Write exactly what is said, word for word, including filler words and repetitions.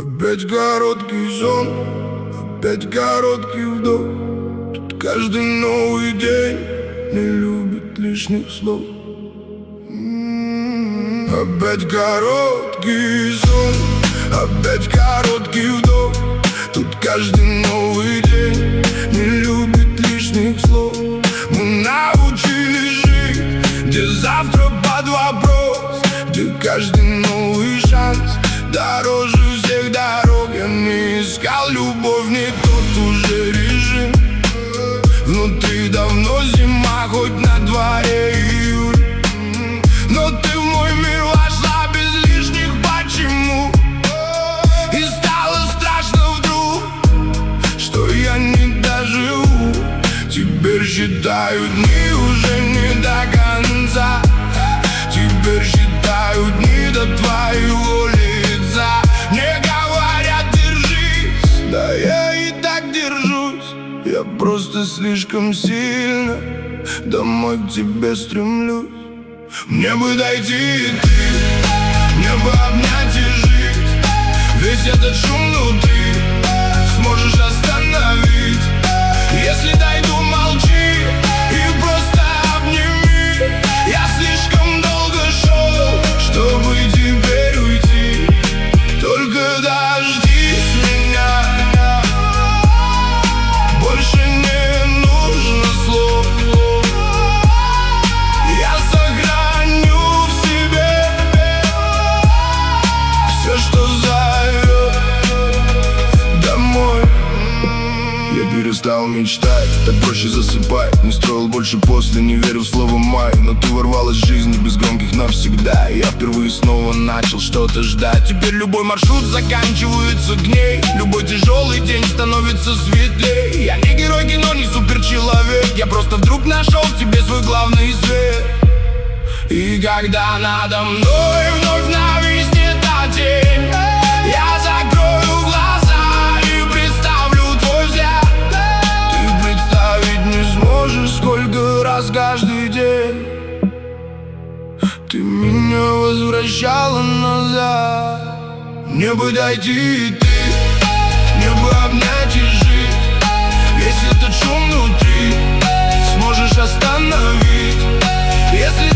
Опять короткий сон, опять короткий вдох. Тут каждый новый день не любит лишних слов. М-м-м. Опять короткий сон, опять короткий вдох. Тут каждый новый день не любит лишних слов. Мы научились жить, где завтра под вопрос, где каждый новый шанс дороже всех дорог. Я не искал любовь, не тот уже режим. Внутри давно зима, хоть на дворе июль. Но ты в мой мир вошла без лишних почему. И стало страшно вдруг, что я не доживу. Теперь считаю дни уже не до конца. Теперь считаю дни до твоего лица. Мне говорят, держись, да я и так держусь. Я просто слишком сильно домой к тебе стремлюсь. Мне бы дойти и ты, мне бы обнять и жить. Весь этот шум внутри сможешь остановить. Если дойду, молчи и просто обними. Я слишком долго шел, чтобы теперь уйти. Только дождись меня, больше не нужно слов. Я сохраню в себе все, что зовет домой. Я перестал мечтать, так проще засыпать. Не строил больше после, не верю в слово май. Но ты ворвалась в жизнь без громких навсегда. И я впервые снова начал что-то ждать. Теперь любой маршрут заканчивается гней. Любой тяжелый день становится светлей. Я не герой кино, не суперчеловек. Я просто вдруг нашел в тебе свой главный свет. И когда надо мной вновь нависнет та тень, я закрою глаза и представлю твой взгляд. Ты представить не сможешь, сколько раз каждый день ты меня возвращала назад. Мне бы дойти и ты, мне бы обнять и жить. Весь этот шум внутри сможешь остановить. Если